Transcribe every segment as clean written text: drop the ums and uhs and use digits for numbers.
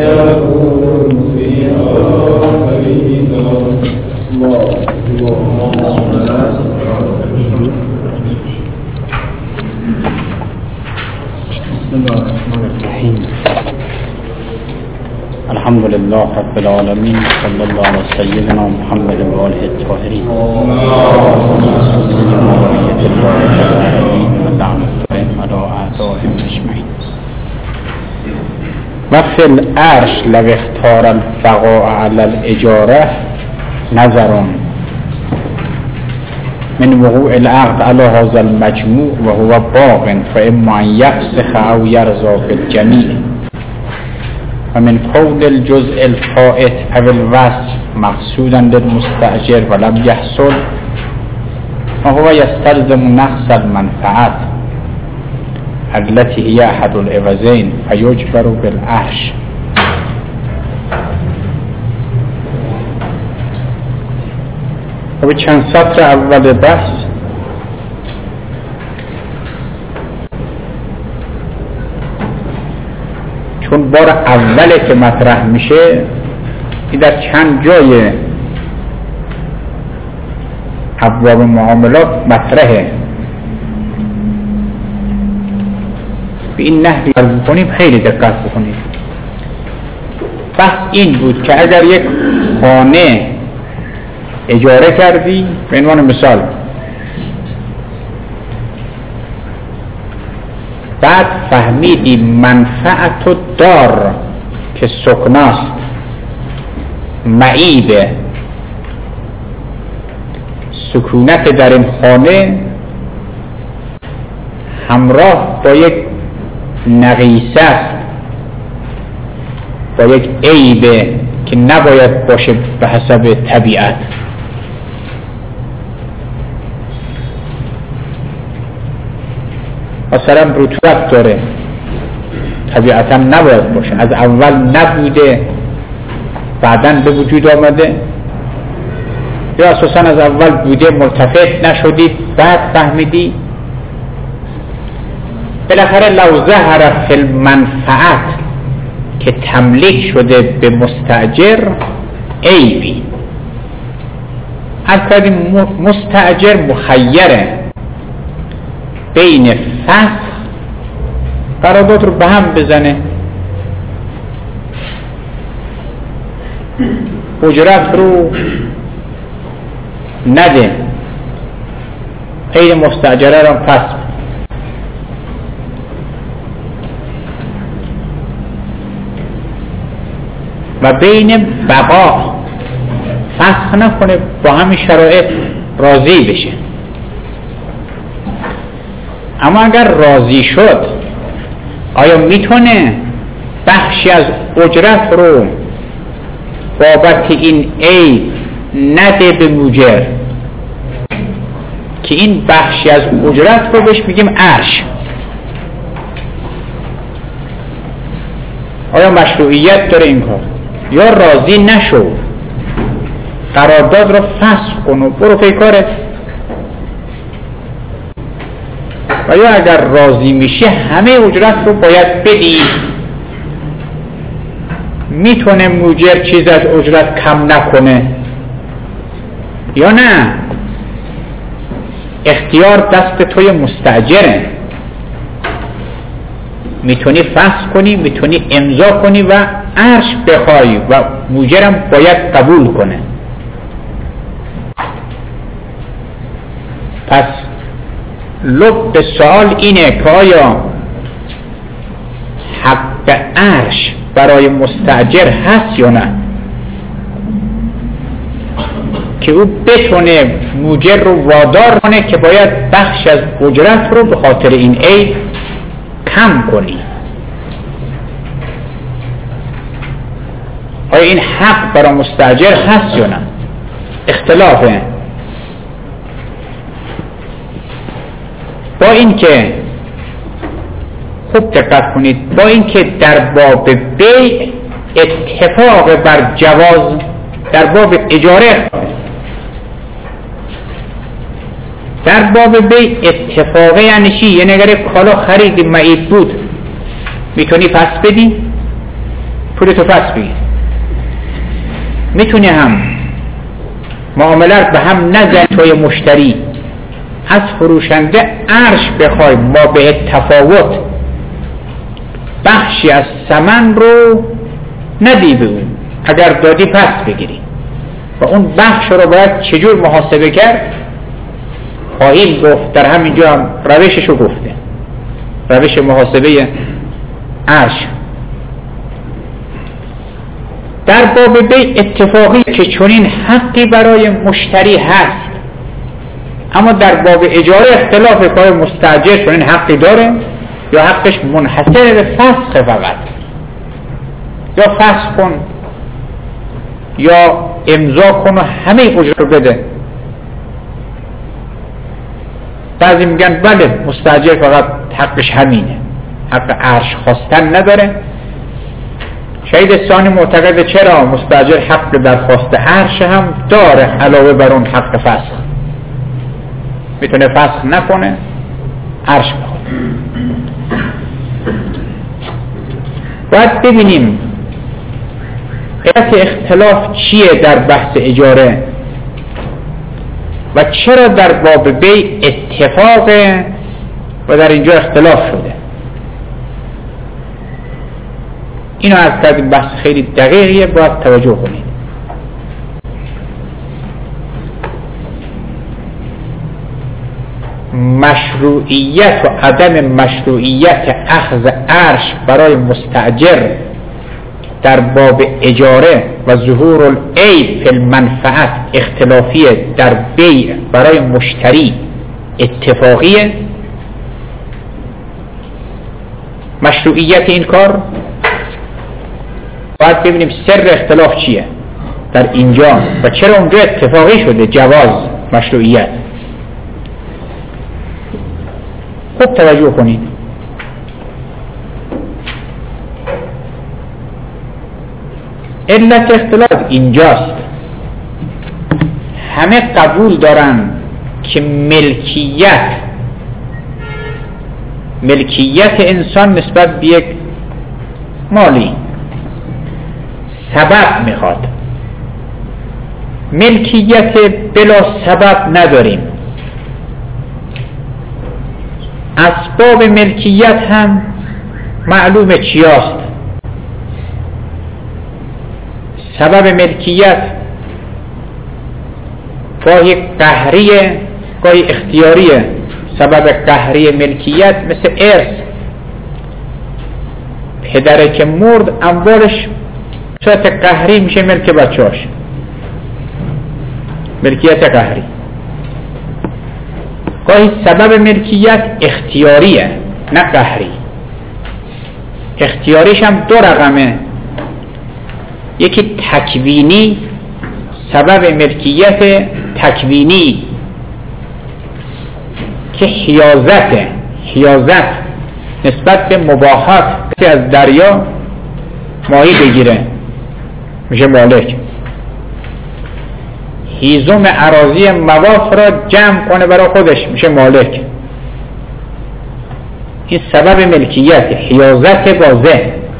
الحمد لله رب العالمين صلى الله على سيدنا محمد وآله الطاهرين وفي العرش لو اختار البقاء على الإجارة نظر من وقوع العقد على هذا المجموع وهو باق فإما أن يفسخ أو يرضى بالجميع. ومن قول الجزء الفائت أو الوصف مقصودا للمستأجر ولم يحصل وهو يستلزم نقص المنفعات التي هي أحد العوضين فيجبر بالعرش. و چند سطر اول بحث چون بار اوله که مطرح میشه این در چند جای ابواب معاملات مطرحه. به این نحوی بکنیم خیلی دقت بکنید. بحث این بود که اگر یک خانه اجاره کردی به عنوان مثال، بعد فهمیدی منفعت دار که سکناست معیبه، سکونت در این خانه همراه با یک نقیصه است، با یک عیبه که نباید باشه به حسب طبیعت. مثلا رطوبت داره، طبیعتا نباید باشه، از اول نبوده بعداً به وجود آمده، یا اساساً از اول بوده ملتفت نشدید بعد فهمیدی. بالاخره لو ظهر فی المنفعت که تملیک شده به مستأجر عیبی، اصلا مستأجر مخیره بین فسخ قرارداد رو به هم بزنه، اجرت رو نده، غیر مستأجره رو پس، و بین بقا فسخ نکنه، با همین شرایط راضی بشه. اما اگر راضی شد آیا میتونه بخشی از اجرت رو بابت این عیب نده به موجر که این بخشی از اجرت رو بهش میگیم عرش؟ آیا مشروعیت داره این کار؟ یا راضی نشو قرارداد رو فسخ کن و برو پی کارت؟ و یا اگر راضی میشه همه اجرت رو باید بدی، میتونه موجر چیز از اجرت کم نکنه یا نه؟ اختیار دست توی مستأجره، میتونی فسخ کنی، میتونی امضا کنی و عرش بخوای و موجرم باید قبول کنه. پس لب سوال اینه که آیا حق عرش برای مستأجر هست یا نه، که او بتونه موجر رو وادار کنه که باید بخش از اجرت رو به خاطر این عیب کم کنی. آیا این حق برای مستأجر هست یا نه؟ اختلافه. با این که خوب دقت کنید، با این که در باب بیع اتفاق بر جواز، در باب اجاره در باب بیع اتفاقه یعنی چی؟ یعنی اگر کالا خریدی معیب بود میتونی پس بدی، پولتو پس بگیر. میتونی هم معاملات به هم نزن توی مشتری، از فروشنده عرش بخوای ما به تفاوت بخشی از ثمن رو ندی به اون، اگر دادی پس بگیری و اون بخش رو باید چجور محاسبه کرد خواهیم گفت. در همینجا هم روششو گفته، روش محاسبه عرش. در باب بیع اتفاقی که چنین حقی برای مشتری هست، اما در باب اجاره اختلاف کار مستاجر چنین حقی داره یا حقش منحصر به فسخ فقط، یا فسخ کن یا امضا کن و همه اجره رو بده. بعضی میگن بله مستاجر فقط حقش همینه، حق عرش خواستن نداره. شهید ثانی معتقد چرا مستاجر حق درخواست عرش هم داره علاوه بر اون حق فسخ، میتونه فسخ نکنه عرش بخواد. باید ببینیم علت اختلاف چیه در بحث اجاره و چرا در باب بیع اتفاقه و در اینجا اختلاف شده. اینو از کردیم بحث خیلی دقیقیه، باید توجه کنید. مشروعیت و عدم مشروعیت اخذ عرش برای مستاجر در باب اجاره و ظهور العیب فی المنفعت اختلافیه، در بیع برای مشتری اتفاقیه. مشروعیت این کار باید ببینیم سر اختلاف چیه در اینجا و چرا اونجا اتفاقی شده جواز مشروعیت. خوب توجه کنید. علت اختلاف اینجاست. همه قبول دارن که ملکیت انسان نسبت به یک مالی سبب میخواد. ملکیت بلا سبب نداریم. اسباب ملکیت هم معلومه چیاست. سبب ملکیت گاهی قهریه گاهی اختیاریه. سبب قهری ملکیت مثل ارث، پدره که مرد اموالش صورت قهری میشه ملک بچه‌اش، ملکیت قهری. گاهی سبب ملکیت اختیاریه نه قهری. اختیاریش هم دو رقمه، یکی تکوینی، سبب ملکیت تکوینی که حیازت نسبت به مباحات، کسی از دریا ماهی بگیره میشه مالک، هیزم اراضی مواف را جمع کنه برای خودش میشه مالک. این سبب ملکیت، حیازت واضح.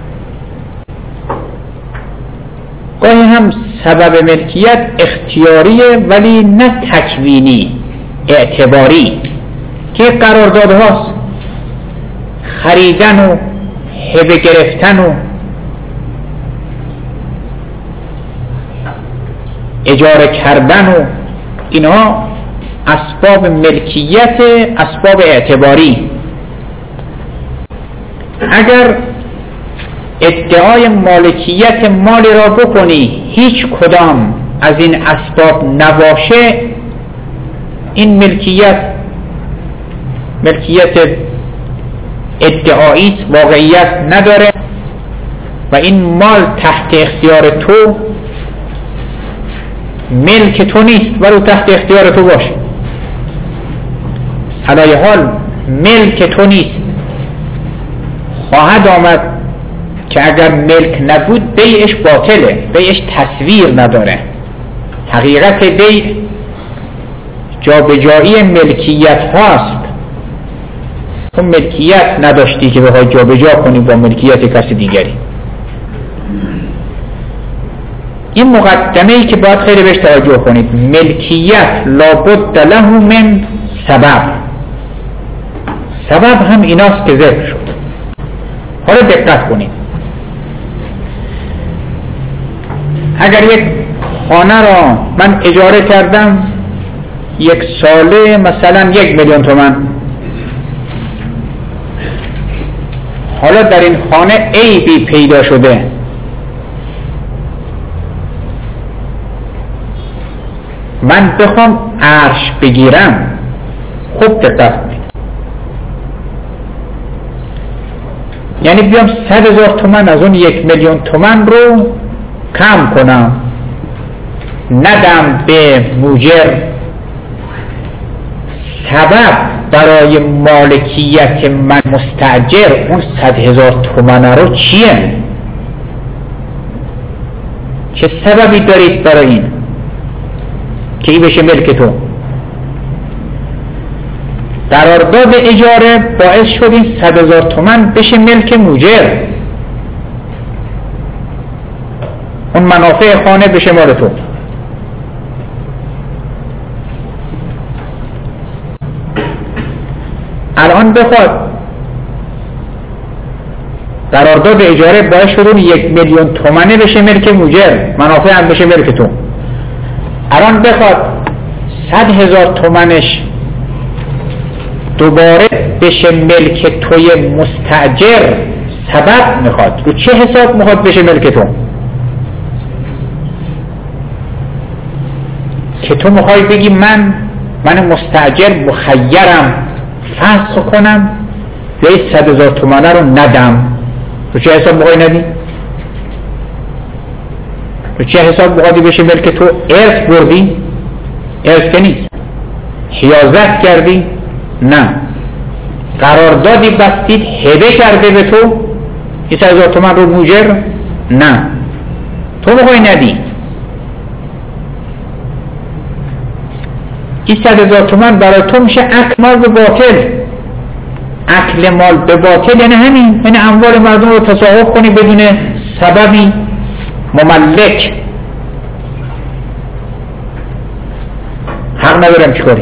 گاهی هم سبب ملکیت اختیاریه ولی نه تکوینی، اعتباری، که قراردادهاست، خریدن و هبه گرفتن و اجاره کردن و اینها اسباب ملکیت، اسباب اعتباری. اگر ادعای مالکیت مالی را بکنی هیچ کدام از این اسباب نباشه، این ملکیت ادعایی واقعیت نداره و این مال تحت اختیار تو، ملک تو نیست ولی تحت اختیار تو باشه. علای حال ملک تو نیست. خواهد آمد که اگر ملک نبود بیعش باطله، بیعش تصویر نداره. حقیقت بیع جابجایی ملکیت هاست. تو ملکیت نداشتی که بخوای جابجا کنی با ملکیت کسی دیگری. این مقدمه ای که باید خیلی بهش توجه کنید. ملکیت لابد له من سبب. سبب هم ایناست که ذکر شد. حالا دقت کنید. اگر یک خانه را من اجاره کردم 1 ساله مثلا 1 میلیون تومان، حالا در این خانه عیبی پیدا شده، من بخوام عرش بگیرم، خوب دقت کنید، یعنی بیام 100,000 تومان از اون 1 میلیون تومان رو کم کنم، ندم به موجر. سبب برای مالکیت من مستاجر اون 100,000 تومان رو چیه؟ چه سببی دارید برای این که این بشه ملک تو؟ قرارداد اجاره باعث شد این 100,000 تومان بشه ملک موجر، اون منافع خانه بشه مال تو. الان بخواد قرارداد اجاره باعث شد اون 1 میلیون تومانه بشه ملک موجر، منافع هم بشه ملک تو. الان بخواد 100,000 تومانش دوباره بشه ملک توی مستاجر، سبب میخواد. رو چه حساب میخواد بشه ملک تو؟ که تو میخوای بگی من مستاجر مخیرم فسخ کنم یا این 100,000 تومانه رو ندم. رو چه حساب میخوای ندی؟ رو چه حساب میخوادی بشه ملک تو؟ ارث بردی؟ ارث که نیست. حیازت کردی؟ نه. قراردادی بستید هبه کرده به تو این 100,000 تومان رو موجر؟ نه، تو میخوای ندی. این 100,000 تومان برای تو میشه اکل مال به باطل. اکل مال به باطل یعنی همین، یعنی اموال مردم رو تصاحب کنی بدون سببی مملک. حق ندارم چیکاری.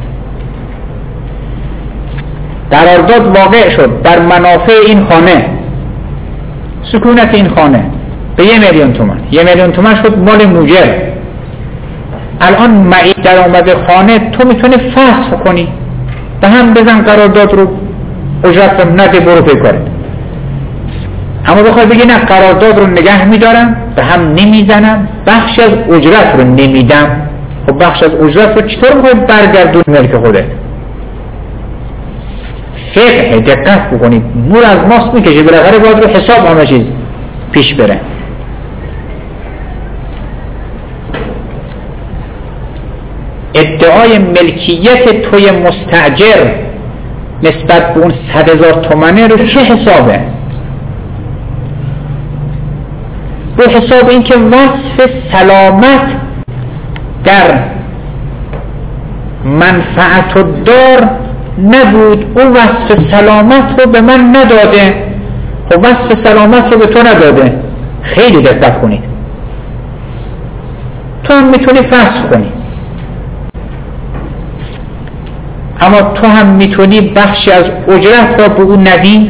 قرارداد واقع شد در منافع این خانه، سکونت این خانه به 1 میلیون تومان. 1 میلیون تومان شد مال موجر. الان معید در آمده خانه تو میتونی فسخ کنی، به هم بزن قرارداد رو، اجرت رو نده، برو پیکاره. اما بخوای بگی نه قرارداد رو نگه میدارم، به هم نمیزنم، بخش از اجرت رو نمیدم. خب بخش از اجرت رو چطور میخوای برگردون ملک خودت؟ فقه دقت بکنید، نور از ماست میکشه، بالاخره باید رو حساب همه چیز پیش بره. ادعای ملکیت توی مستاجر نسبت به اون 100,000 تومانه رو چه حسابه؟ به حساب این که وصف سلامت در منفعت الدار نبود، اون وصف سلامت رو به من نداده، خب وصف سلامت رو به تو نداده. خیلی دقت کنید، تو هم میتونی فسخ کنی، اما تو هم میتونی بخشی از اجرت را به اون ندی.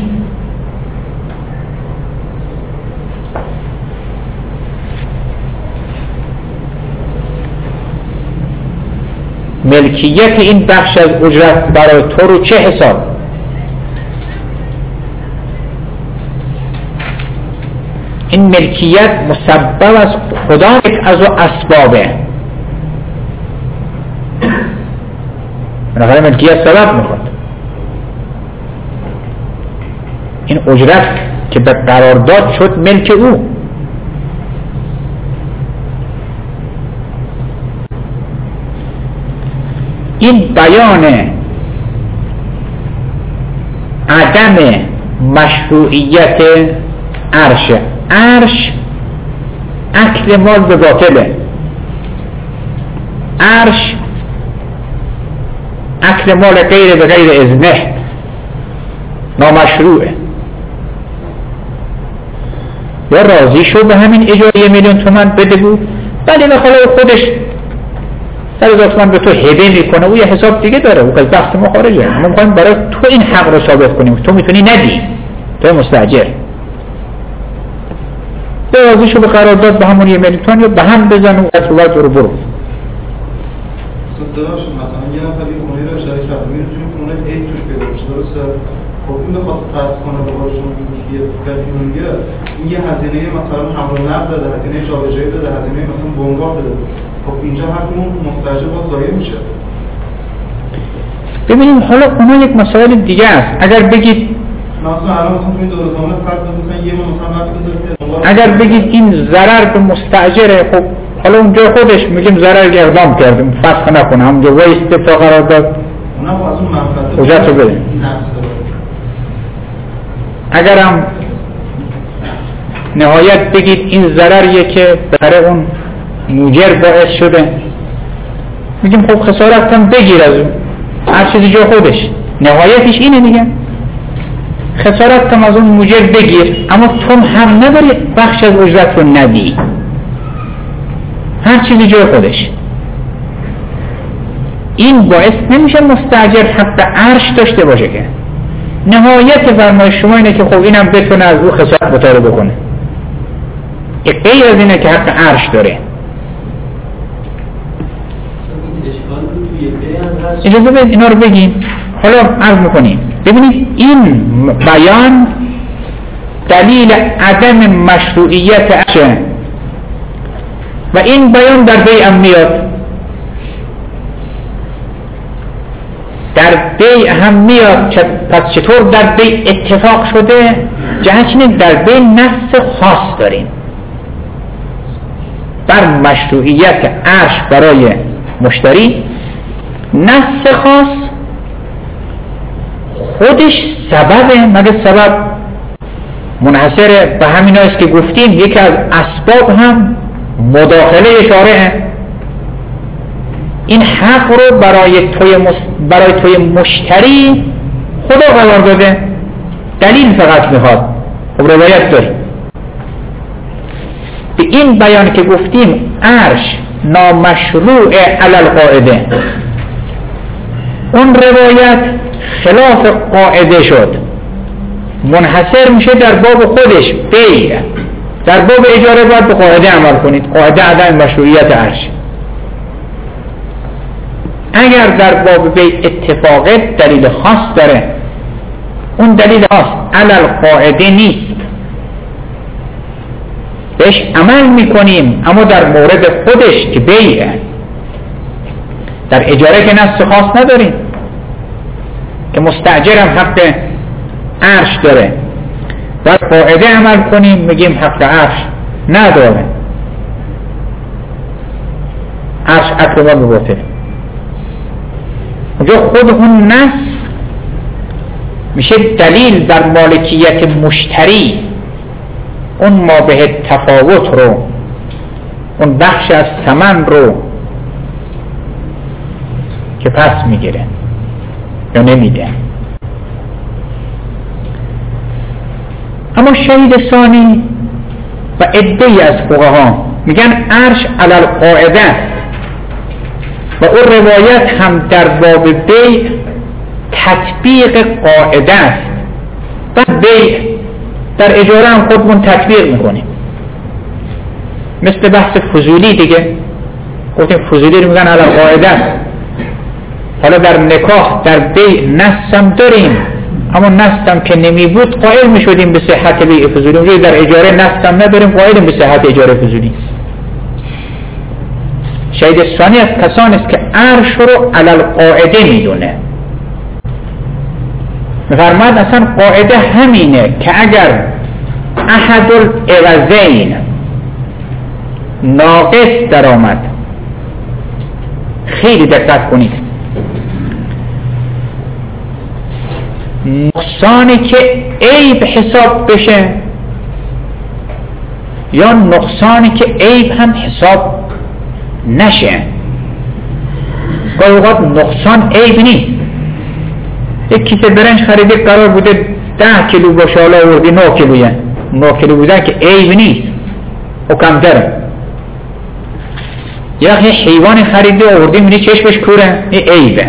ملکیت این بخش از اجرت برای تو رو چه حساب؟ این ملکیت مسبب از کدام از اسبابه؟ بالاخره ملکیت سبب میخواد. این اجرت که به قرارداد شد ملک او. این بیان عدم مشروعیت عرش. عرش اکل مال به باطله. عرش اکل مال غیر به غیر اذنه، نامشروعه. یا راضی شو به همین اجاره 1,000,000 تومان بده بود، ولی مثلا خودش 100,000 تومان به تو هبه میکنه، او یه حساب دیگه داره، او از بحث ما خارجه. ما میخوایم برای تو این حق رو ثابت کنیم، تو میتونی ندی، تو مستاجر. یا راضی شو به قرارداد به همون 1,000,000 تومان یا به هم بزن و اصوات رو برو. صداش مثلا یه نفر یه خونه رو اشاره کرده میره توی خونه عید توش پیدا بشه، درسته؟ خب این بخواد قرض کنه به قولشون یه بدیونگه، این یه هزینه مثلا حمل و نقل داده، هزینه جابجایی داده، هزینه مثلا بنگاه داده. خب اینجا حقمون مستاجر باز ضایع میشه. ببینیم حالا اونا یک مسائل دیگه است. اگر بگید مثلا الان مثلا توی دور زمانه فرض مثلا یه ماه مثلا وقت بذارید، اگر بگید این ضرر به مستاجره، خب حالا اونجا خودش میگیم ضرر اقدام کردیم، فسخ نکنه، همونجا وایسته تا قرارداد اونا از اون منفعت اجازه بده. اگر هم نهایت بگید این ضرریه که برای اون موجر باعث شده، میگیم خب خسارت هم بگیر از اون، هر چیزی جا خودش، نهایتش اینه دیگه، خسارت هم از اون موجر بگیر، اما تو هم نداری بخش از اجرت رو ندی، هر چیزی جای خودش. این باعث نمیشه مستاجر حق عرش داشته باشه که نهایت فرمایش شما اینه که خب اینم بتونه از او خسارت مطالبه بکنه، غیر از اینه که حق عرش داره. اجازه بدید اینا رو بگیم، حالا عرض میکنیم. ببینید این بیان دلیل عدم مشروعیت عرشه و این بیان در بیع هم میاد، در بیع هم میاد. پس چطور در بیع اتفاق شده؟ جهت اینه در بیع نص خاص داریم بر مشروعیت عرش برای مشتری، نص خاص خودش سببه، مگه سبب منحصر به همین است که گفتیم یکی از اسباب هم مداخله شارعه. این حق رو برای توی مشتری خدا قرار داده، دلیل فقط میخواد. خب روایت داریم به این بیان که گفتیم عرش نامشروع علی القاعده، اون روایت خلاف قاعده شد، منحصر میشه در باب خودش بیع. در باب اجاره باید به قاعده عمل کنید، قاعده عدم مشروعیت عرش. اگر در باب بیع اتفاقه دلیل خاص داره، اون دلیل خاص علی القاعده نیست، بهش عمل میکنیم، اما در مورد خودش که بیعه. در اجاره که نص خاص نداریم که مستاجر هم حق عرش داره، در قاعده عمل کنیم میگیم حق عرش نداره، عرش اکرما بباطل. اونجا خود اون نص میشه دلیل بر مالکیت مشتری، اون مابه تفاوت رو، اون بخش از ثمن رو که پس میگیره یا نمیده. اما شهید ثانی و عده‌ای از فقها میگن عرش علی القاعده است و اون روایت هم در باب بیع تطبیق قاعده است. بعد بیع در اجاره هم خودمون تطبیق میکنیم، مثل بحث فضولی دیگه. گفتیم فضولی رو میگن علی القاعده است. حالا در نکاح در بیع نصم داریم، اما نصم که نمی بود قائل میشدیم به صحت بیع فضولی. اونجا در اجاره نصم نداریم، قائلیم به صحت اجاره فضولی. شهید ثانی از کسان است که عرش رو علی القاعده میدونه. میفرماد اصلا قاعده همینه که اگر احد العوضین ناقص در آمد، خیلی دقت کنید، نقصانی که عیب حساب بشه یا نقصانی که عیب هم حساب نشه. گاهی اوقات نقصان عیب نیست. یک کیسه برنج خریده قرار بوده 10 کیلو باشه، حالا آوردی 9 کیلویه، نوکری بودن که عیب نیست و کمتره. یه حیوان خریده آوردی می‌بینی چشمش کوره، این عیبه.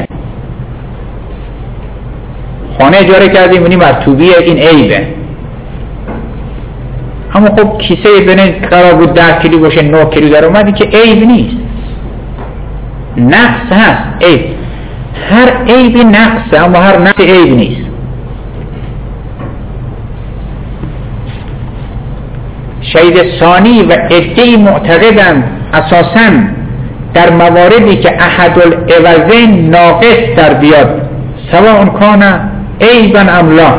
خانه اجاره کردی می‌بینی مرطوبیه، این عیبه. اما خب کیسه بین قرار بود 10 کیلو باشه 9 کیلو در اومدی که عیب نیست، نقص هست. عیب، هر عیبی نقصه اما هر نقص عیب نیست. شهید ثانی و عده‌ای معتقدند اساساً در مواردی که احد العوضین ناقص در بیاد سواء کان عیبا ام لا،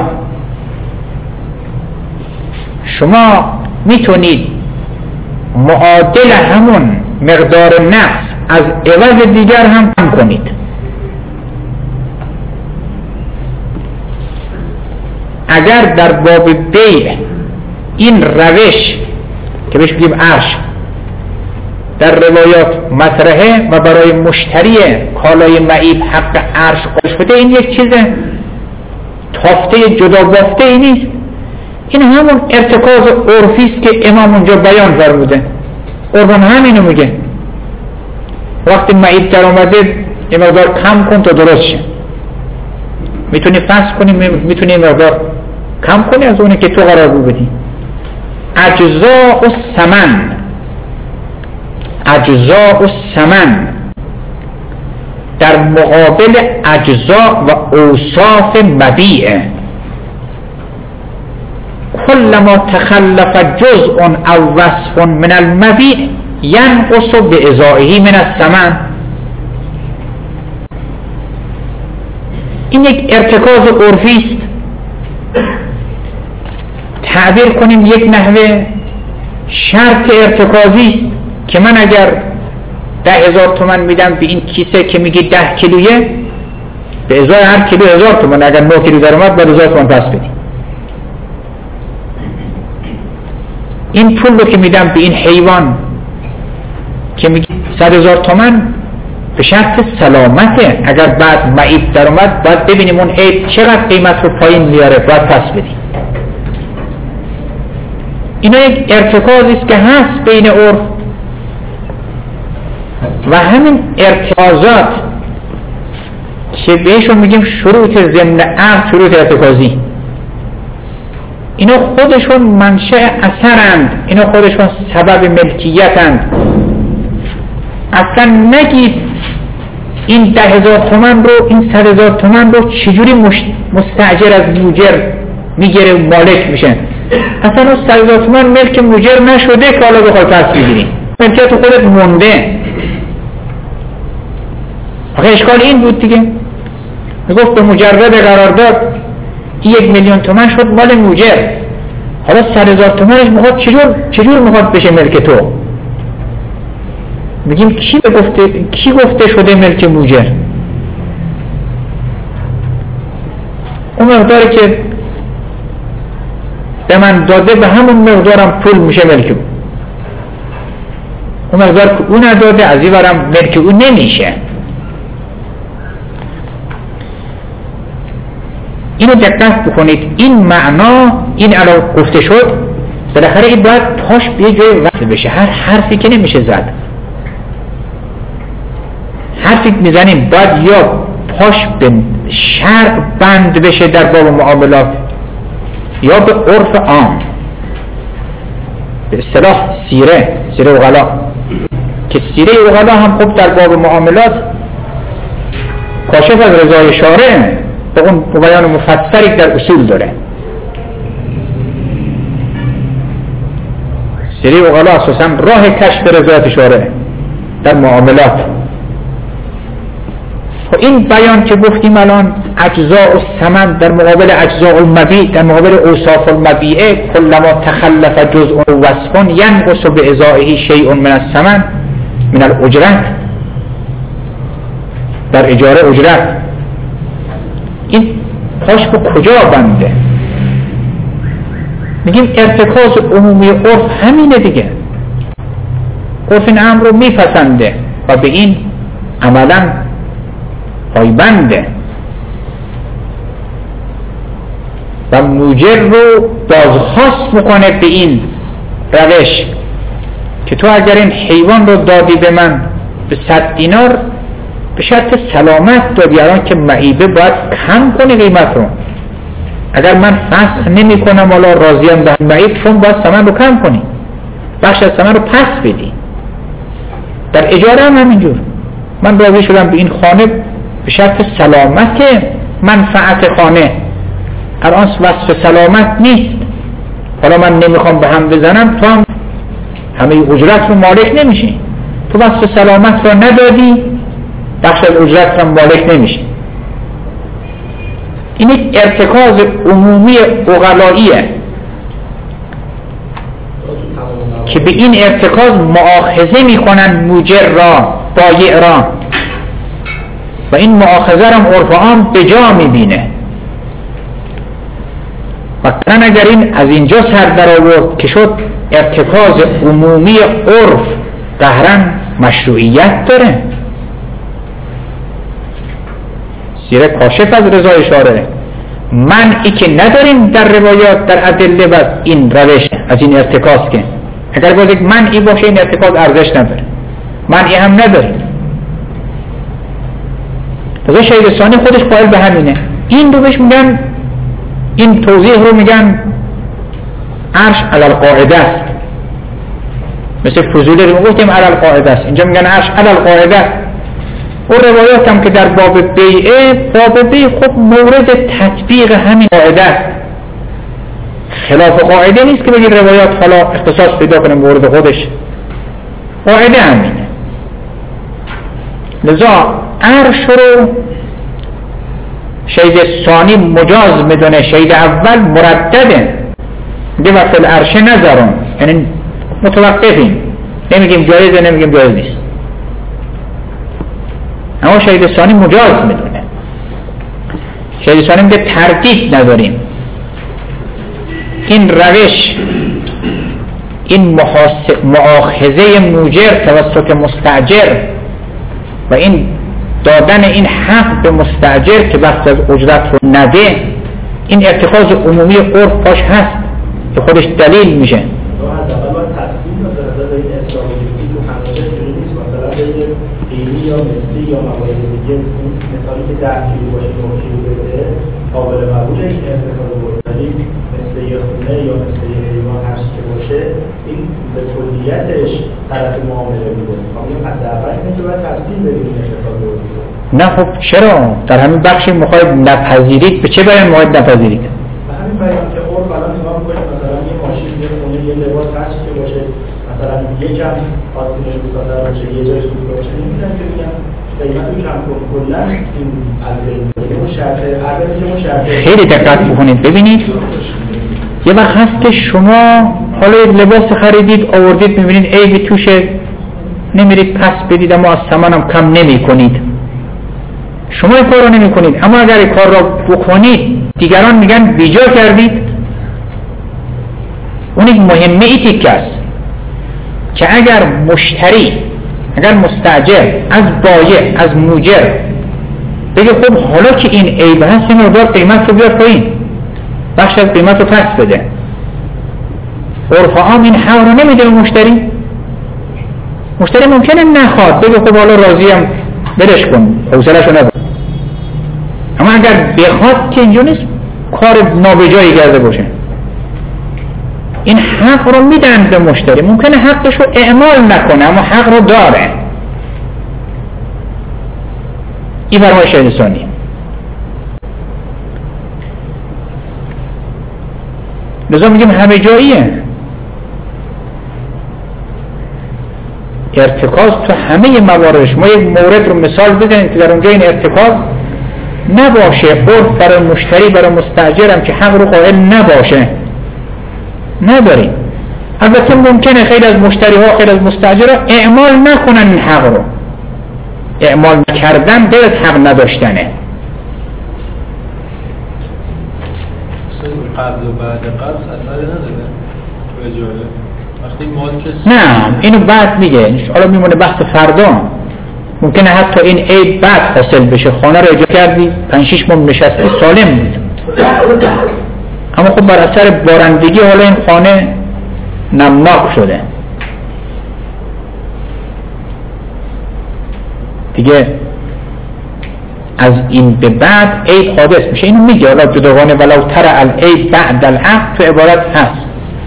شما میتونید معادل همون مقدار نقص از عوض دیگر هم کم کنید. اگر در باب بیع این روش که بهش بگیم عرش در روایات مطرحه و برای مشتری کالای معیب حق عرش قائل شده، این یک چیز تافته جدا بافته ای نیست، این همون ارتکاز عرفی است که امام اونجا بیان فرموده. قربان همینو میگه، وقتی معیب در اومده یه مقدار کم کن تا درست شه. میتونی فصل کنی، میتونی یه مقدار کم کنی از اونه که تو قرار بود بدی. اجزاء الثمن، اجزاء الثمن در مقابل اجزاء و اوصاف مبیع، کلما تخلف جزء او وصف من المبیع ینقص بإزائه من الثمن. این یک ارتکاز عرفی است. تعبیر کنیم یک نحوه شرط ارتکازی است که من اگر 10,000 تومان میدم به این کیسه که میگی 10 کیلویه، به ازای هر کیلو 1000 تومان، اگر 9 کیلو در اومد باید 1000 تومان پس بدی. این پول رو که میدم به این حیوان که میگی 100,000 تومان به شرط سلامته، اگر بعد معیب در اومد باید ببینیم اون عیب چقدر قیمت رو پایین میاره، باید پس بدی. اینا یک ارتکازی است که هست بین عرف و همین ارتکازات که بهشون میگیم شروط ضمن عقد، شروط ارتکازی، اینا خودشون منشأ اثرند، اینا خودشون سبب ملکیتند. اصلا نگید این 10,000 تومان رو، این 100,000 تومان رو چجوری مستاجر از موجر میگیره و مالک میشن. اصلا اون 100,000 تومان ملک موجر نشده که حالا بخوای پس بگیری، ملکیت خودت مونده. آخه اشکال این بود دیگه، میگفت به مجرد قرارداد 1,000,000 تومان شد مال موجر، حالا 100,000 تومانش میخواد چجور میخواد بشه ملک تو؟ میگیم کی گفته شده ملک موجر؟ اون مقداری که به من داده به همون مقدارم پول میشه ملک او. اون مقدار که اون نداده از این برم ملک او نمیشه. اینو دقت بکنید، این معنا این الان گفته شد، بالاخره این باید پاش به جای وصل بشه. هر حرفی که نمیشه زد، حرفی میزنیم باید یا پاش به شرع بند بشه در باب معاملات یا به عرف عام، به اصطلاح سیره اغلا، که سیره اغلا هم خوب در باب معاملات کاشف از رضای شارع به اون بیان مفصلی در اصول داره. سیره اغلا اساسا راه کشف رضایت شارع در معاملات. این بیان که گفتیم الان اجزاء الثمن در مقابل اجزاء المبیع، در مقابل اوصاف المبیع، کلما تخلف جزء و وصف ینقص بإزائه شیء من الثمن من الاجرت، در اجاره اجرت. این پاش به کجا بنده؟ میگیم ارتکاز عمومی عرف همینه دیگه. عرف این امر رو میپسنده و به این عملا پایبنده. و موجر رو بازخواست میکنه به این روش که تو اگر این حیوان رو دادی به من به 100 دینار به شرط سلامت دادی، الان که معیبه باید کم کنی قیمت رو. اگر من فسخ نمی کنم حالا راضیم به معیب، چون باید ثمن رو کم کنی، بخش از ثمن رو پس بدی. در اجاره هم همینجور، من راضی شدم به این خانه به شرط سلامت منفعت خانه، الان وصف سلامت نیست، حالا من نمیخوام به هم بزنم، تو هم همه اجرت رو مالک نمیشی، تو وصف سلامت رو ندادی، بخش از اجرت رو مالک نمیشی. این یک ارتکاز عمومی عقلاییه که به این ارتکاز مؤاخذه میکنن موجر را، بایع را، و این مؤاخذه را عرف عام به جا میبینه. مثلا اگر این از اینجا سر در آورد که شد ارتکاز عمومی عرف قهرن مشروعیت داره. زیر کاشف از رضا اشاره منعی که نداریم در روایات در ادله و این روش از این ارتکاز، که اگر باید یک منعی باشه این ارتکاز ارزش نداره، منعی هم نداره. تازه شهید ثانی خودش قائل به همینه. این رو بهش میگن، این توضیح رو میگن عرش علی القاعده است، مثل فضولی رو گفتیم علی القاعده است، اینجا میگن عرش علی القاعده. و روایات هم که در باب بیعه، باب بیع خب مورد تطبیق همین قاعده است، خلاف قاعده نیست که بگید روایات حالا اختصاص پیدا کنه مورد خودش، قاعده همینه. لذا عرش رو شهید ثانی مجاز میدونه، شهید اول مردده، میگه وقت العرشه نذارم، یعنی متوقفیم، نمیگیم جایزه نمیگیم جایز نیست، اما شهید ثانی مجاز میدونه. شهید ثانی میگه تردید نداریم، این روش، این مؤاخذه موجر توسط مستاجر و این دادن این حق به مستاجر که بخش از اجرت رو نده، این ارتکاز عمومی عرف پاش هست که خودش دلیل میشه. یا مثلی یا موارد دیگه مثالی که 10 کیلو باشه 9 کیلو بده قابل قبوله. این ارتکاز بزرگتری مثل یه خونه یا مثل یه حیوان هر چی که باشه این به کلیتش طرف معامله بوده. خب حداقل اینه که باید تصمیم بگیریم این ارتکاز بزرگتری. نه خب چرا در همین بخشی میخواید نپذیرید؟ به چه بیان میخواید نپذیرید؟ به همین بیان که عرف الان نگاه میکنید مثلا یه ماشین یه خونه یه لباس هر چی که باشه مثلا یکم خاصیش بسازه باشه یه جای سوخته باشه نمیدونم که میگم قیمت رو کم کن کلا این البته خیلی دقت بکنید ببینید. یه وقت هست که شما حالا لباس خریدید آوردید میبینید عیبی توشه نمیرید پس بدید اما از ثمنم کم نمی کنید، شما این کار رو نمی کنید، اما اگر این کار رو بکنید دیگران میگن بیجا کردید. اون یک مهمه ای تیکه است که اگر مشتری، اگر مستاجر از بایع از موجر بگه خب حالا که این عیب هست این مقدار قیمت رو بیار پایین، بخش از قیمت رو پس بده، عرف عام این حق رو نمیده به مشتری. مشتری ممکنه نخواد، بگه خب حالا راضیم برش کن حوصله‌شو نداره، اما اگر بخواد که اینجا نیست کار نابجایی کرده باشه. این حق رو میدن به مشتری، ممکنه حقش رو اعمال نکنه اما حق رو داره. این فرمای شهید ثانی. لذا میگیم همه جاییه ارتکاز تو همه مواردش. ما یک مورد رو مثال بزنیم که در اونجا این ارتکاز نباشه، عرف برای مشتری برای مستاجرم که حق رو قائل نباشه نداریم. البته ممکنه خیلی از مشتری ها خیلی از مستاجرها اعمال نکنن این حق رو، اعمال کردن به حق نداشتنه. قبل و بعد قبض اثر نداره به اجاره وقتی مال کسی نه اینو بعد میگه، حالا میمونه بحث فردا. ممکنه حتی این عیب بعد حاصل بشه، خانه رو اجاره کردی 5-6 ماه نشسته سالم بود، اما خب بر اثر بارندگی حالا این خانه نمناک شده دیگه، از این به بعد عیب حادث میشه. اینو میگه حالا جداگانه ولو تر العیب بعد العقد تو عبارت هست.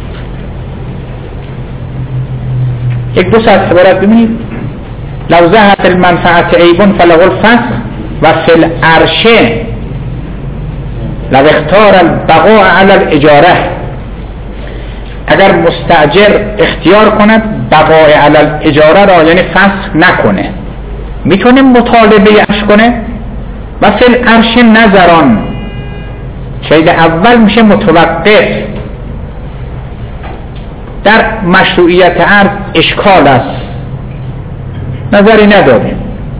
یک دو ساعت عبارت ببینید. لو ظهرت المنفعت عیبون فلو الفسخ و فی العرشه لو اختار البقاء علی الاجاره. اگر مستاجر اختیار کند بقاء علی الاجاره را، یعنی فسخ نکنه، میتونه مطالبه اش کنه. و فی العرشه نظران، شاید اول میشه متوقف. در مشروعیت عرض اشکال است، نظری نداریم.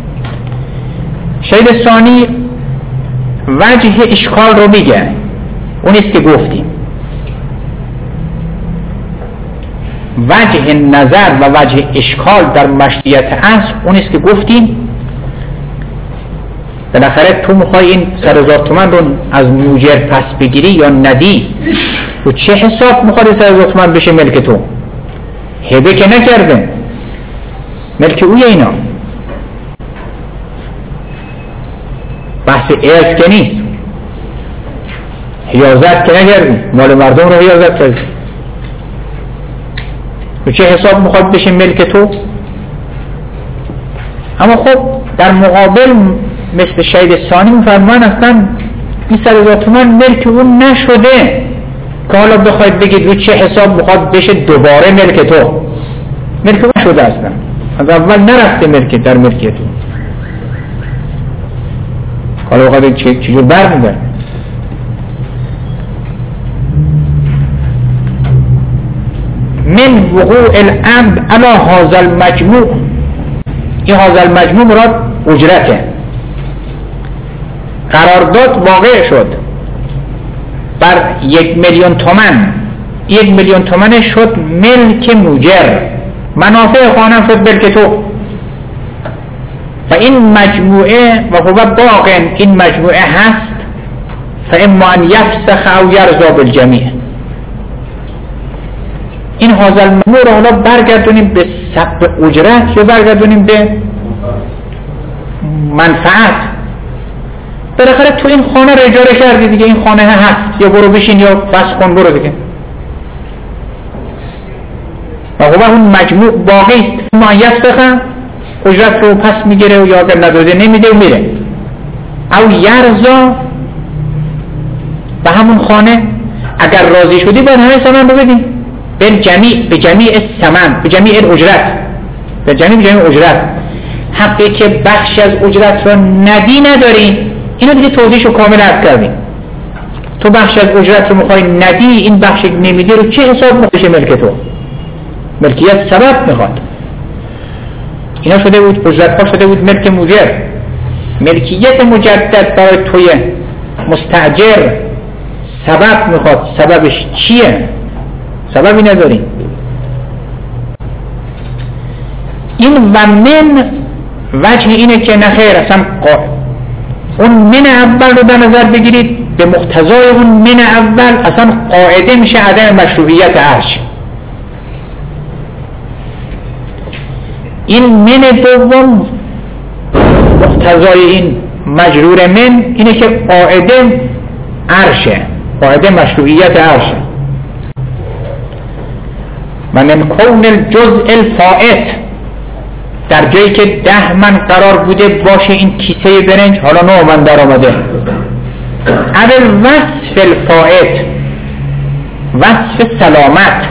شاید ثانی وجه اشکال رو میگه، اونیست که گفتیم. وجه نظر و وجه اشکال در مشروعیت عرض اونیست که گفتیم بالاخره تو میخوای این 100,000 تومان رو از موجر پس بگیری یا ندی؟ تو چه حساب میخوای 100,000 تومان بشه ملک تو؟ هبه که نکرده، ملک اوی. اینا بحث ارث که نیست، حیازت که نکردی، مال مردم رو حیازت کردی. تو چه حساب میخواد بشه ملک تو؟ اما خب در مقابل مثل شهید ثانی میفرمان اصلا 100,000 تومان ملک اون نشده که حالا بخواید بگید رو چه حساب میخواد بشه دوباره ملک تو. ملک اون شده اصلا، از اول نرفته ملک در ملکیت تو. حالا بخواید چجور برمیدن؟ من وقوع الامر علی هذا المجموع، این هذا المجموع مراد اجرته. قرارداد واقع شد بر 1,000,000 تومان، 1,000,000 تومان شد ملک موجر، منافع خانم شد ملک تو. و این مجموعه و هو باق، این مجموعه هست، فاما ان یفسخ او یرضا بالجمیع. این هذا المجموع رو حالا برگردونیم به سبب اجرت یا برگردونیم به منفعت. بالاخره تو این خانه رو اجاره کردی دیگه، این خانه هست، یا برو بشین یا بس کن برو دیگه. و خب اون مجموع باقی است، معیت بخن اجرت رو پس میگیره و یا اگر نداده نمیده و میره. او یرضا به همون خانه، اگر راضی شدی باید همه ثمن رو بدی به جمیع ثمن، به جمیع اجرت، به جمیع اجرت. حقی که بخش از اجرت رو ندی نداری. اینو دیگه توضیحشو کامل عرض کردیم. تو بخش از اجرت رو میخوای ندی، این بخش نمیدی رو چه حساب میشه ملک تو؟ ملکیت سبب میخواد. اینا شده بود، اجرت ها شده بود ملک موجر. ملکیت مجدد برای توی مستاجر سبب میخواد. سببش چیه؟ سببی نداری. این و من وجه اینه که نخیر اصلا اون من اول رو در نظر بگیرید، به مقتضای اون من اول اصلا قاعده میشه عدم مشروعیت عرش. این من دوم مقتضای این مجرور من اینه که قاعده عرشه، قاعده مشروعیت عرشه. و من کون الجزء الفائت، در جایی که 10 من قرار بوده باشه این کیسه برنج، حالا 9 من در آمده. اول وصف الفائت، وصف سلامت.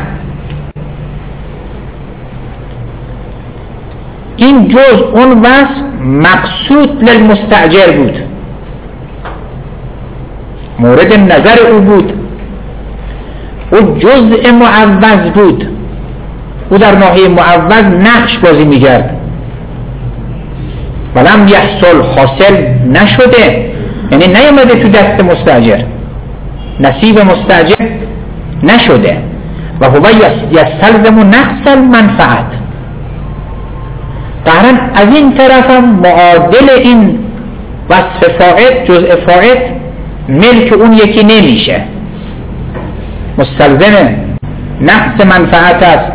این جز اون وصف مقصود للمستاجر بود، مورد نظر او بود، او جزء معوض بود، او در ناحیه معوض نقش بازی می‌کرد. ولم یحصل، حاصل نشده، یعنی نیامده تو دست مستاجر، نصیب مستاجر نشده. و هو یستلزم نقص المنفعت. قهرن از این طرف هم معادل این وصف فائت، جزء فائت، ملک اون یکی نمیشه. مستلزم نقص منفعت است.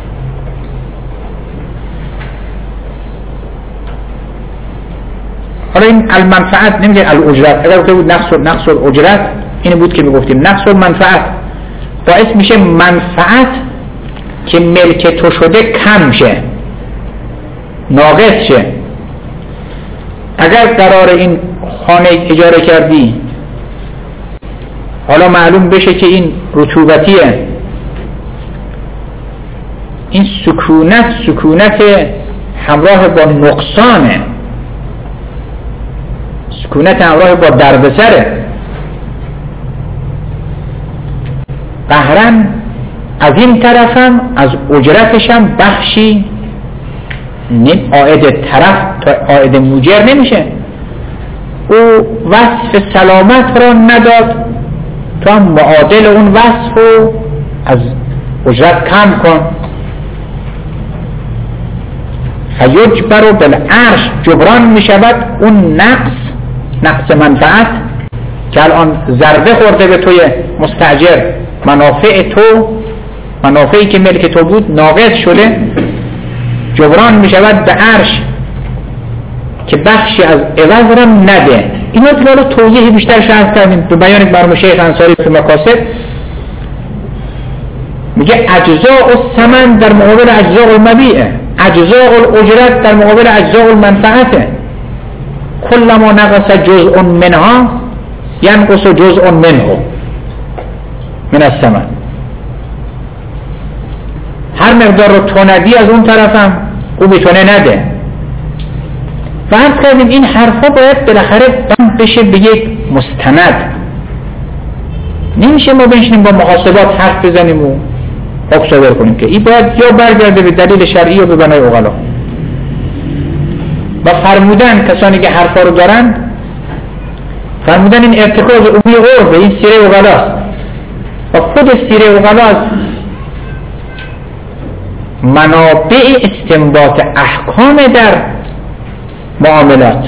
حالا این المنفعت نمیگه الاجرت، اگر گفته بود نقص الاجرت این بود که میگفتیم نقص المنفعت باعث میشه منفعت که ملک تو شده کم شه، ناقص شه. اگر قرار این خانه اجاره کردی حالا معلوم بشه که این رطوبتیه، این سکونت همراه با نقصانه، سکونت همراه با دردسره. قهرن از این طرفم از اجرتشم بخشی عائد طرف تا عائد مجر نمیشه. او وصف سلامت را نداد تا معادل اون وصف رو از اجرت کم کن. فیجبر بالعرش جبران میشود اون نقص منفعت که الان ضربه خورده به توی مستاجر، منافعی که ملک تو بود ناقص شده، جبران میشود به عرش که بخشی از عوض را نده. اینا رو توضیح بیشتر شرح کردیم تو بیان برام شیخ انصاری تو مقاصد. میگه اجزاء الثمن در مقابل اجزاء المبیع، اجزاء الاجرت در مقابل اجزاء المنفعت. کلما نقص جزء منها ینقص جزء منه من الثمن. هر مقدار رو تو ندی از اون طرفم او بیتونه نده. فرض کردیم این حرفا باید بالاخره بند بشه به یک مستند. نمیشه ما بنشینیم با محاسبات حرف بزنیم و حکم صادر کنیم که این باید یا برگرده به دلیل شرعی یا به بنای عقلا. و فرمودن کسانی که حرفا رو دارن فرمودن این ارتکاز عمومی عرفه، این سیره عقلاست و خود سیره عقلاست منابع استنباط احکام در معاملات.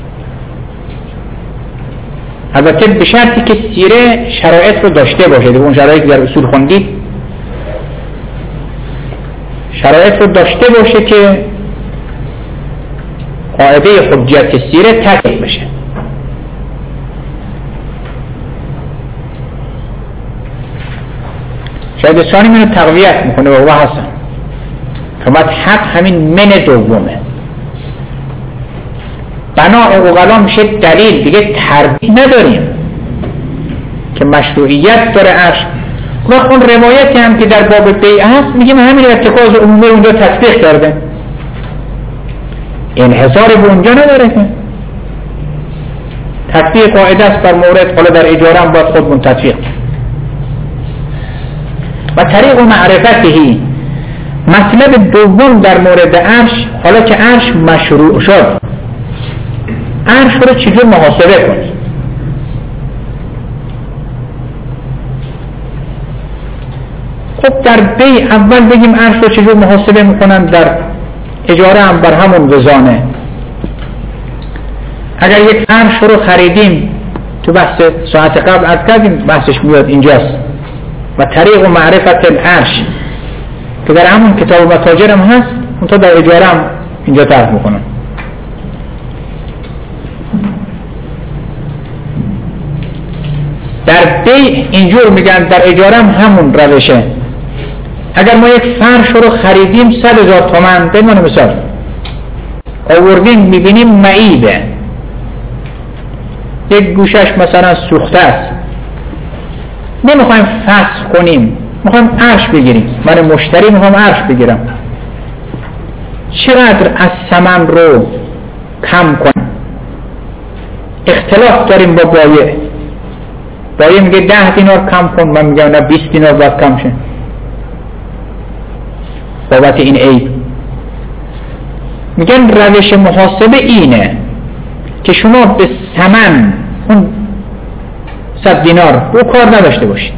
البته به شرطی که سیره شرایط رو داشته باشه. اون شرایطی در اصول خوندید شرایط رو داشته باشه که قاعده حجت سیره تطبیق بشه. شاید ثانی منو تقویت میکنه و هو حسن که حق همین من دومه. بناء اقلا میشه دلیل، دیگه تردید نداریم که مشروعیت داره عرش. و اون روایتی هم که در باب بیع هست میگیم همین ارتکاز عمومی اونجا تطبیق کرده، انحصاری به اونجا نداره که تطبیق قاعده است بر مورد. حالا در اجاره هم باید خودمون تطبیق و طریق معرفتی. مطلب دوم در مورد عرش، حالا که عرش مشروع شد عرش رو چجور محاسبه کنی؟ خب در بیع اول بگیم عرش رو چجور محاسبه میکنن، در اجاره هم بر همون وزانه. اگر یک عرش رو خریدیم تو بحث ساعت قبل عرض کردیم بحثش میاد اینجاست و طریق و معرفت العرش که در همون کتاب متاجر هم هست اون تا در اجاره هم اینجا طرح میکنن. در بیع اینجور میگن، در اجاره هم همون روشه. اگر ما یک فرش رو خریدیم 100,000 تومان بمونه مثال آوردیم میبینیم معیبه، یک گوشش مثلا سوخته است، نمیخوایم فسخ کنیم، میخوایم عرش بگیریم. من مشتری میخوام عرش بگیرم، چقدر از ثمن رو کم کنم؟ اختلاف داریم با بایع میگه 10 دینار کم کن، من میگم نه 20 دینار باید کم شه بابت این عیب. میگن روش محاسبه اینه که شما به ثمن اون 100 دینار رو کار نداشته باشید.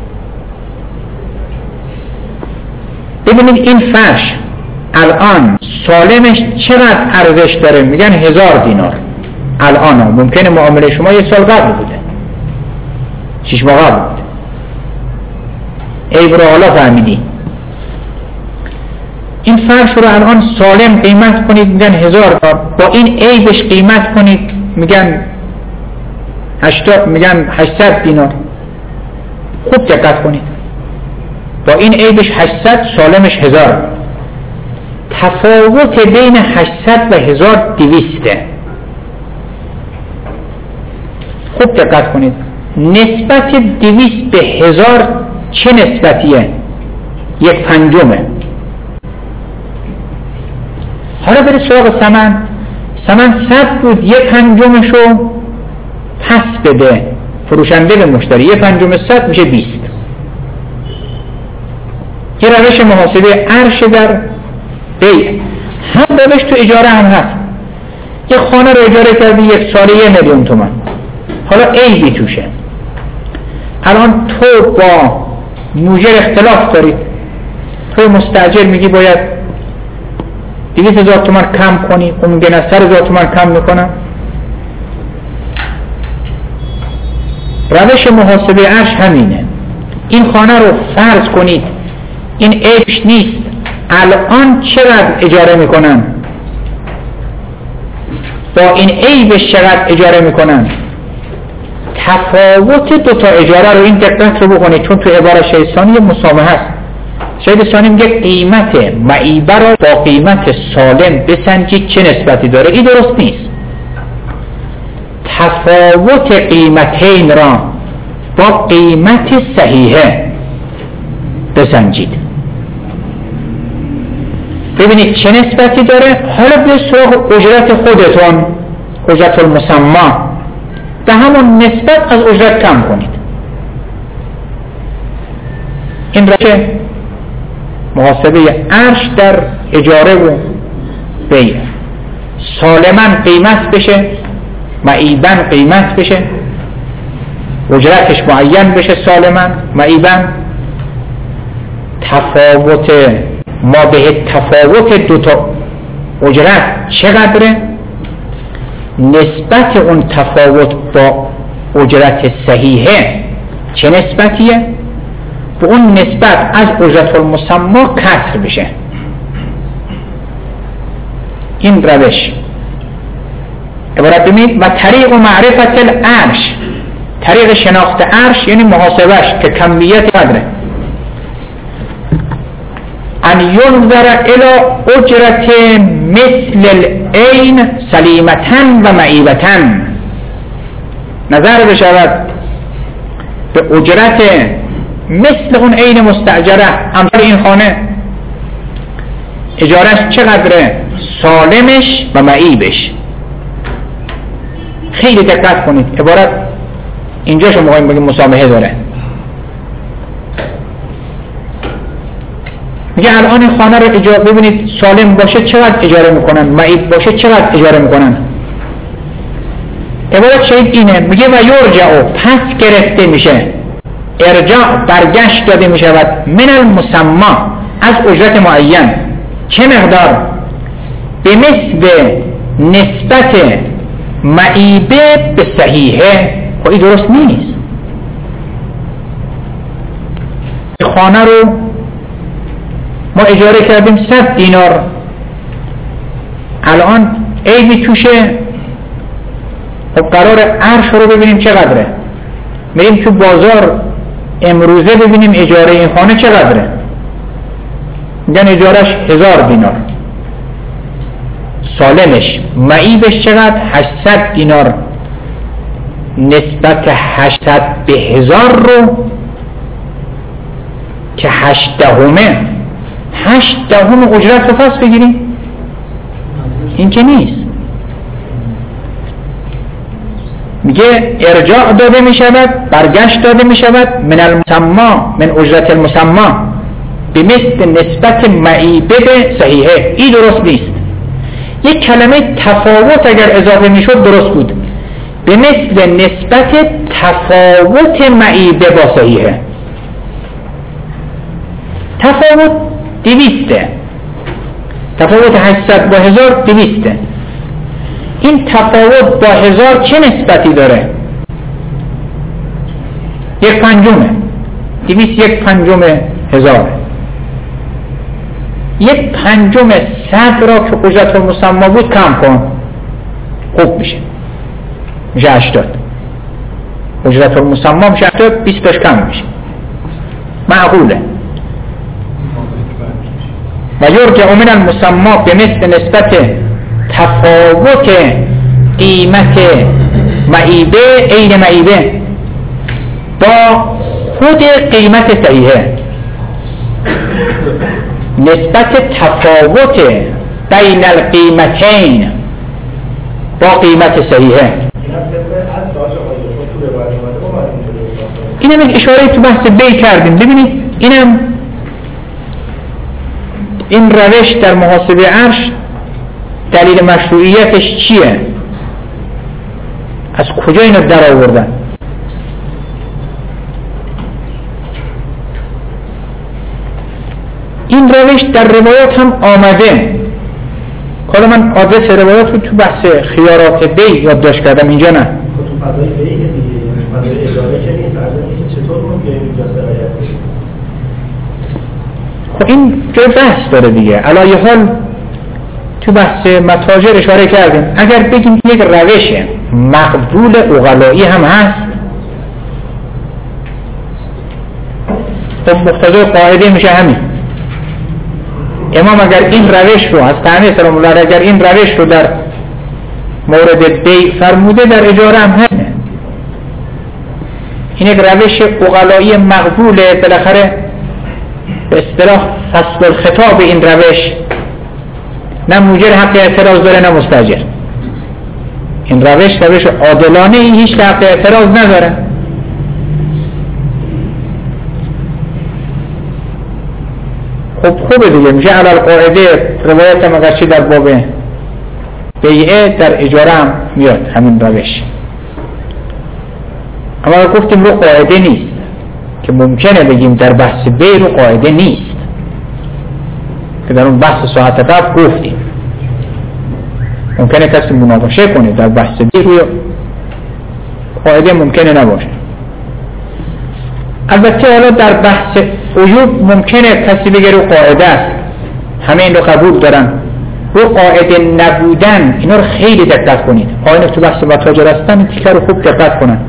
ببینید این فرش الان سالمش چقدر ارزش داره. میگن 1000 دینار الان. ممکنه معامله شما 1 سال قبل بوده، 6 ماه قبل بوده. عیب رو حالا فهمیدی. این فرش رو الان سالم قیمت کنید میگن 1000 دلار، با این عیبش قیمت کنید میگن 800 دینار. خوب دقت کنید، با این عیبش 800 سالمش 1000. تفاوت بین 800 و 1200. خوب دقت کنید، نسبت 200 به 1000 چه نسبتیه؟ 1/5. حالا برید سراغ ثمن. ثمن 100 بود، 1/5 رو پس بده فروشنده به مشتری، 1/5 100 میشه 20. یه روش محاسبه ارش در بیع. هم روش تو اجاره هم هست. یه خانه رو اجاره کردی 1 ساله 1,000,000 تومان، حالا عیبی توشه. الان تو با موجر اختلاف دارید، تو مستاجر میگی باید 200,000 تومان کم کنی، اون میگه نه 100,000 تومان کم میکنم. روش محاسبه ارش همینه. این خانه رو فرض کنید این عیبش نیست، الان چقدر اجاره میکنن، با این عیبش چقدر اجاره میکنن. تفاوت دو تا اجاره رو، این دقت رو بکنید، چون تو عبارت شهید ثانی مسامحه است. شهید ثانی میگه قیمت معیبه رو با قیمت سالم بسنجید چه نسبتی داره. این درست نیست. تفاوت قیمتین را با قیمت صحیحه بسنجید، ببینید چه نسبتی داره. حالا به سراغ اجرت خودتون، اجرت المسمى، به همون نسبت از اجرت کم کنید. این روش محاسبه ارش در اجاره و بیع. سالماً قیمت بشه، معیباً قیمت بشه، اجرتش معین بشه، سالماً معیباً. تفاوت ما به تفاوت دو تا اجرت چقدره، نسبت اون تفاوت با اجرت صحیحه چه نسبتیه، به اون نسبت از اجرت المسمى کسر بشه. این روش عبارت بمید و طریق معرفت الارش، طریق شناخت ارش یعنی محاسبش که کمیت قدره. ان ينظر الى اجرت مثل العین سلیمتن و معیبتن، نظر بشود به اجرت مثل اون عین مستاجره. امثال این خانه اجارش چقدره، سالمش و معیبش. خیلی دقت کنید، عبارت اینجا شما میگیم بگیم مسامحه داره. میگه الان این خانه رو اجاره، ببینید سالم باشه چقدر اجاره میکنن، معیب باشه چقدر اجاره میکنن. عبارت شاید اینه، میگه و یرجع، پس گرفته میشه، ارجاع برگشت داده میشود، من المسمى، از اجرت معین. چه مقدار؟ به مثل نسبت معیبه به صحیحه. خب این درست نیست. خانه رو ما اجاره کردیم 100 دینار، الان عیبی توشه. خب قرار عرش رو ببینیم چقدره، میریم تو بازار امروزه ببینیم اجاره این خانه چقدره، میگن اجارش 1000 دینار، سالمش معیبش چقدر، 800 دینار. نسبت 800 به 1000 رو که 8/10 اجرت رو پس بگیریم، این که نیست. میگه ارجاع داده می شود، برگشت داده می شود، من المسمى، من اجرت المسمى، به مثل نسبت معیبه به صحیحه. این درست نیست. یک کلمه تفاوت اگر اضافه می شد درست بود، به مثل نسبت تفاوت معیبه با صحیحه. تفاوت 200، تفاوت 800 با 1000 200. این تفاوت با 1000 چه نسبتی داره؟ 1/5. 201/5,000. 1/5 100 را که اجرت المسمى بود کم کن، خوب میشه 80. اجرت المسمى میشه 80، 20 تاش کم میشه، معقوله. و یرجع من المسمى به مثل نسبت تفاوت قیمت معیبه عین معیبه با خود قیمت صحیحه، نسبت تفاوت بین القیمتین با قیمت صحیحه. اینم اشاره تو بحث بی کردیم. ببینید اینم این روش در محاسبه عرش دلیل مشروعیتش چیه؟ از کجا اینو در آوردن؟ این روش در روایات هم آمده. حالا من آدرس روایات رو تو بحث خیارات بی یادداشت کردم، اینجا نه. تو فضای بی دیگه، فضای اجاره که نیست، چطور ممکنه اینجا سرایت بشه؟ خب این جای بحث داره دیگه. علی حال تو بحث متاجر اشاره کردیم. اگر بگیم یک روش مقبول عقلایی هم هست، خب مقتضای قاعده میشه همین. امام اگر این روش رو از تعنی سلام الله اگر این روش رو در مورد بی فرموده، در اجاره هم هست. این یک روش عقلایی مقبوله. بالاخره به اصطلاح فصل الخطاب این روش نه موجر حق اعتراض داره نه مستاجر. این روش عادلانه، این هیچ حق اعتراض نداره. خب خوبه دیگه، میشه علی القاعده روایت هم اگرچه در باب بیعه در اجاره هم میاد همین روش. اما گفتیم رو قاعده نیست که ممکنه بگیم در بحث بی رو قاعده نیست که در اون بحث ساعت قبل گفتیم ممکنه کسی مناقشه کنه، در بحث بی روی قاعده ممکنه نباشه. البته حالا در بحث عیوب ممکنه کسی بگه رو قاعده است، همه این رو قبول دارن. رو قاعده نبودن اینا رو خیلی دقت کنید. آینه تو بحث متاجر هستن این تیکه رو خوب دقت کنن.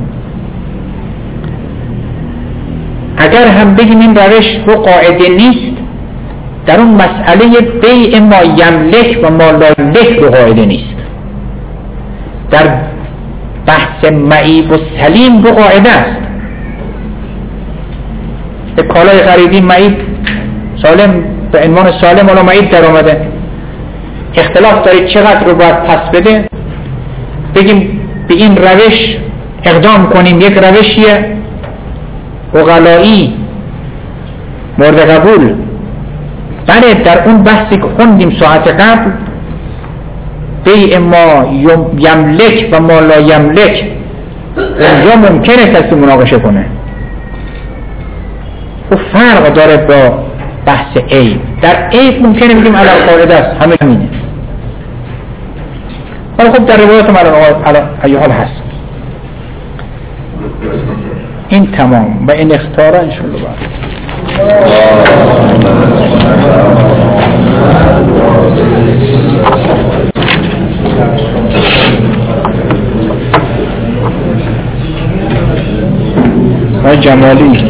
اگر هم بگیم این روش رو قاعده نیست، در اون مسئله بیع ما یملک و ما لا یملک رو قاعده نیست. در بحث معیب و سلیم رو قاعده است. به کالای خریدی معیب سالم به عنوان سالم ولی معیب در آمده، اختلاف دارید چقدر رو باید پس بده، بگیم به این روش اقدام کنیم، یک روشیه عقلایی مورد قبول. بله در اون بحثی که خوندیم ساعت قبل بیع ما یملک و ما لا یملک، اونجا ممکنه کسی مناقشه کنه. و فرق داره با بحث عیب. در عیب ممکنه بگیم علی القاعده است، همه همینه. ولی خب در روایات علی حال هست. این تمام و این اختاره انشالله بعد و جمالی